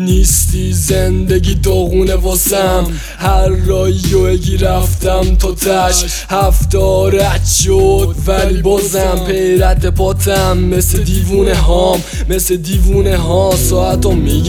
نیستی زندگی داغونه واسم، هر رایوگی رفتم تا تش، هفته رد شد ولی بازم پیرت پاتم، مثل دیوونه ها ساعتو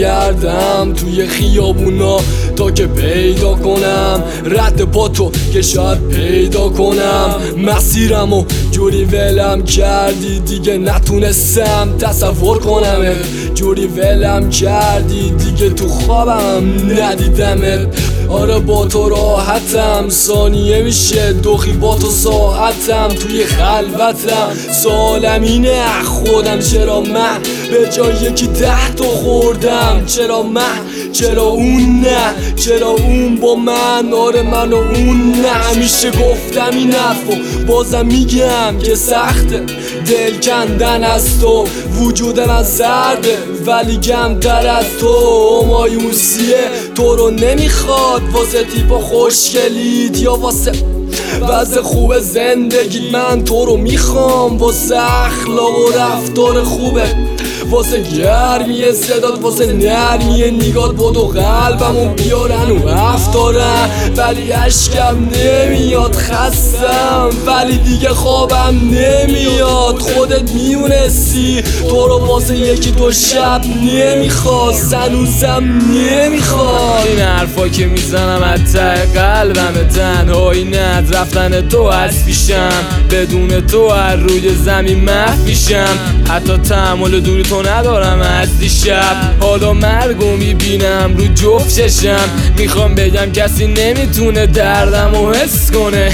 میگردم توی خیابونا تا که پیدا کنم رد پاتو که شاید پیدا کنم. مسیرمو جوری ولم کردی دیگه نتونستم تصور کنم، جوری ولم کردی دیگه تو خوابم ندیدمت. آره با تو راحتم، ثانیه میشه دوخی با تو ساعتم، توی خلوتم سالم اینه خودم چرا من به جای یکی 10 تا خوردم، چرا من چرا اون نه، چرا اون با من، آره من و اون نه. همیشه گفتم این حرفو بازم میگم که سخته دل کندن از تو، وجود من سرده ولی کمتر از تو، مایوسیه تو رو نمیخواد واسه تیپا خوشگلیت یا واسه وضع خوب زندگی، من تو رو میخوام واسه اخلاق و رفتار خوبه، واسه گرمی صدات، واسه نرمی نگات، بدو قلبمو بیارن و افطارن ولی عشقم نمیاد، خستم ولی دیگه خوابم نمیاد. خودت میونستی تو رو واسه یکی 2 شب نمیخواد، هنوزم نمیخواد. این حرفا که میزنم از ته قلبم، تنهایی ند رفتن تو از پیشم، بدون تو هر روی زمین محو میشم، حتی تحمل دوری تو ندارم از دیشب، حالا مرگو میبینم رو جفت چشم، میخوام بگم کسی نمیتونه دردمو حس کنه،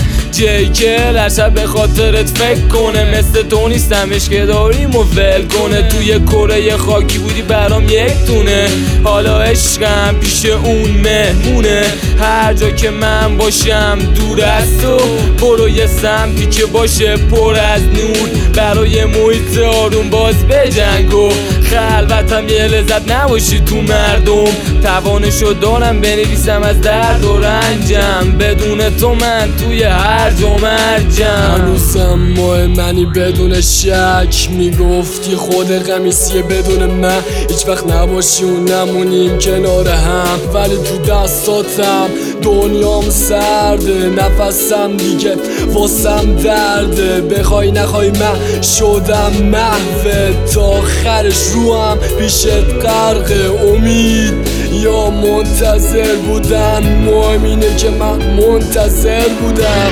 جیکل هر شب به خاطرت فکر کنه، مثل تو نیستمش که داریمو ول کنه، توی کره خاکی بودی برام یک دونه، حالا عشقم پیش اون مهمونه، هر جا که من باشم دور از تو، برو یه سمتی که باشه پر از نور، برای محیط آروم باز بجنگو، خلوتم یه لذت نباشی تو مردم، توانشو دارم بنویسم از درد و رنجم، بدون تو من توی هرج و مرجم. هنوزم ماه منی بدون شک، میگفتی خود قمیسیه بدون من هیچ وقت نباشی و نمونیم کنار هم، ولی تو دستاتم دنیام سرده، نفسم دیگه واسم درده، بخوای نخوای من شدم محو، تا آخرش روم پیشت غرق، امید یا منتظر بودن، مهم اینه که من منتظر بودم،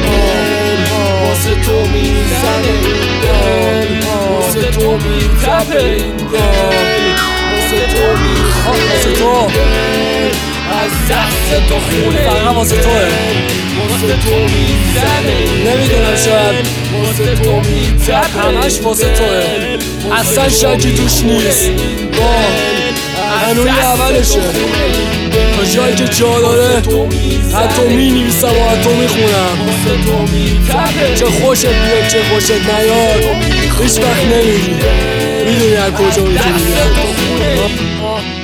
واسه تو میزنه این دل، واسه تو میتپه این دل، واسه تو میخواد، واسه تو از دست تو خونه فقط واسه توه، واسه تو میزنه نمیدونم شاید واسه تو میتپه، همش واسه توه، اصلا شکی توش نیست، هنوی اولشه تا جایی که جا داره حتی می‌نویسم و حتی میخونم، چه خوشت بیاد چه خوشت نیاد هیچ وقت نمیدی، میدونی از کجا میتونی بیاد.